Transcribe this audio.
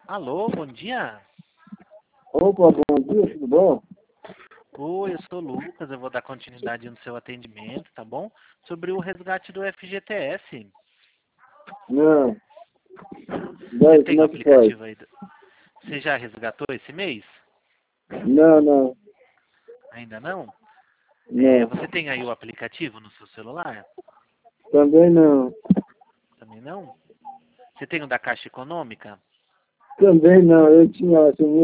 Alô, bom dia. Opa, bom dia, tudo bom? Oi, eu sou o Lucas, eu vou dar continuidade no seu atendimento, tá bom? Sobre o resgate do FGTS. Não. Você Daí, tem como o é que faz? aplicativo aí? Você já resgatou esse mês? Não, não, Ainda não? não. Você tem aí o aplicativo no seu celular? Também não. Também não? Você tem o da Caixa Econômica? Também não. Eu tinha assim,